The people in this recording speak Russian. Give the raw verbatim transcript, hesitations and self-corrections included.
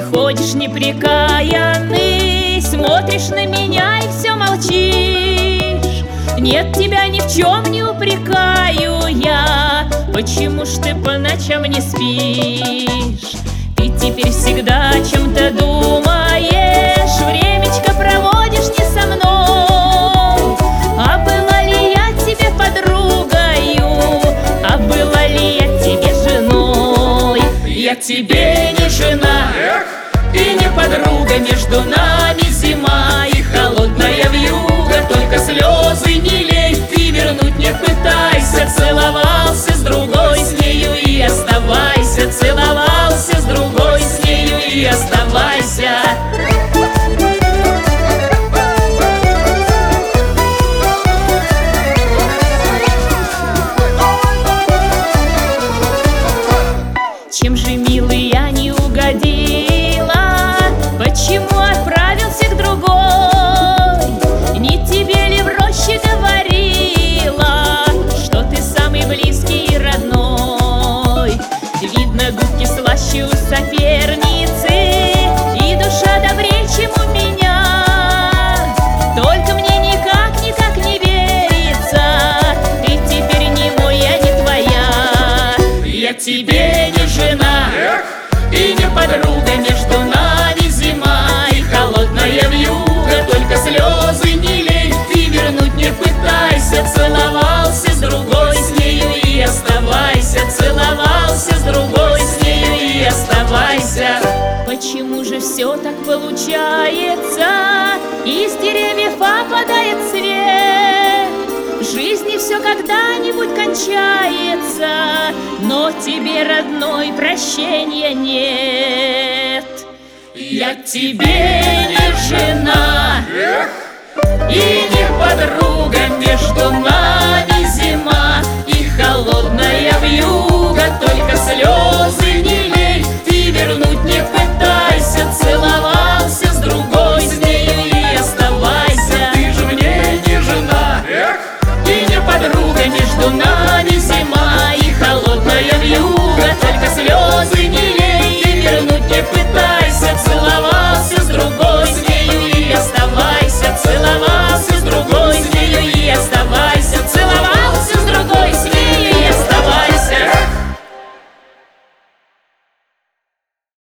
ходишь неприкаянный, смотришь на меня и все молчишь. Нет, тебя ни в чем не упрекаю я, почему ж ты по ночам не спишь? Ты теперь всегда о чем-то думаешь, времечко проводишь не со мной. А была ли я тебе подругою, а была ли я тебе женой? Я тебе не жена и не подруга, между нами зима и холодная вьюга. Только слезы не лей, ты вернуть не пытайся. Целовался с другой, с нею и оставайся. Целовался с другой, с нею и оставайся. Чем же, милый, я не угодила? Почему отправился к другой? Не тебе ли в роще говорила, что ты самый близкий и родной? Видно, губки слаще у соперницы, и душа добрее, чем у меня. Только мне никак, никак не верится, ты теперь не мой, я не твоя. Я тебе не жена и не подруга, между нами зима и холодная вьюга. Только слезы не лей, ты вернуть не пытайся. Целовался с другой, с нею и оставайся. Целовался с другой, с нею и оставайся. Почему же все так получается? Из деревьев опадает свет. В жизни все когда-нибудь кончается, но тебе, родной, прощения нет. Я тебе не жена и не подруга, между нами зима и холодная вьюга.